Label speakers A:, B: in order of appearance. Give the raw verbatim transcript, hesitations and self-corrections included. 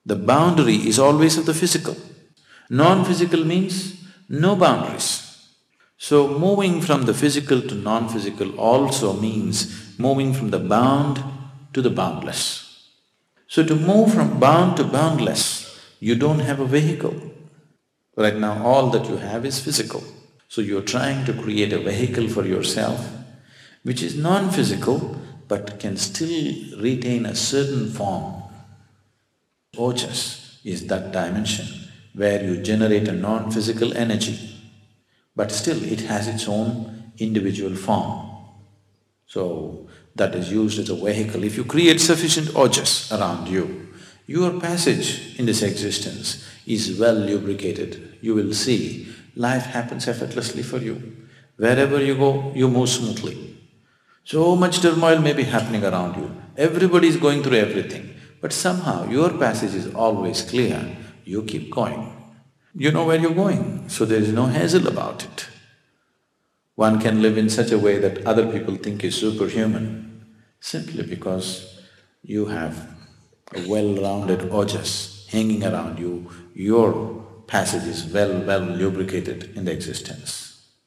A: The boundary is always of the physical. Non-physical means no boundaries. So moving from the physical to non-physical also means moving from the bound to the boundless. So to move from bound to boundless, you don't have a vehicle. Right now all that you have is physical. So you're trying to create a vehicle for yourself which is non-physical but can still retain a certain form. Ojas is that dimension where you generate a non-physical energy, but still it has its own individual form. So that is used as a vehicle. If you create sufficient ojas around you, your passage in this existence is well lubricated. You will see life happens effortlessly for you. Wherever you go, you move smoothly. So much turmoil may be happening around you, everybody is going through everything, but somehow your passage is always clear, you keep going. You know where you're going, so there is no hassle about it. One can live in such a way that other people think is superhuman, simply because you have a well-rounded ojas hanging around you, your passage is well, well lubricated in the existence.